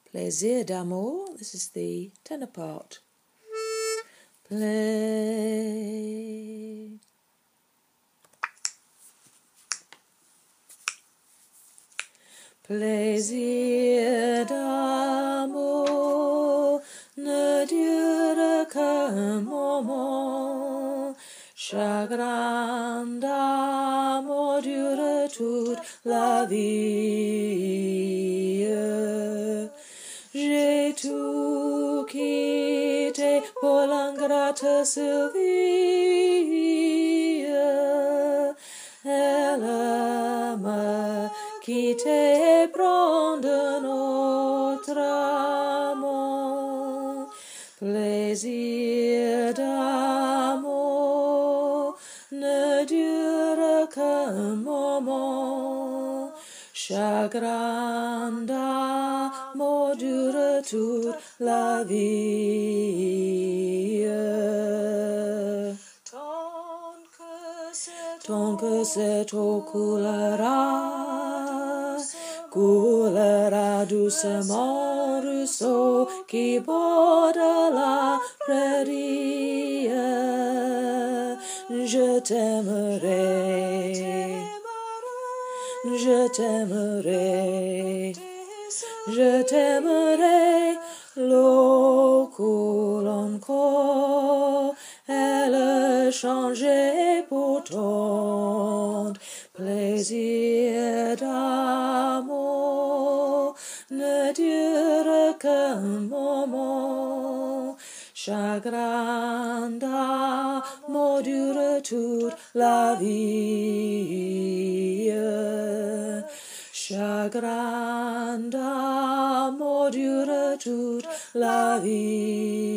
Plaisir d'amour, this is the tenor part. Play. Plaisir d'amour ne dure qu'un moment, chagrin d'amour dure toute la vie. J'ai tout quitté pour l'ingrate Sylvie. Elle m'a quitté et prend de notre amant. Plaisir d'amour ne dure qu'un moment, chagrin d'amour dure toute la vie. Tant que cette eau coulera doucement ruisseau qui borde la prairie. Je t'aimerai, je t'aimerai, je t'aimerai. L'eau coule encore, elle changeait pourtant. Plaisir d'amour ne dure qu'un moment, chagrin d'amour dure toute la vie. Chagrin d'amour dure toute la vie.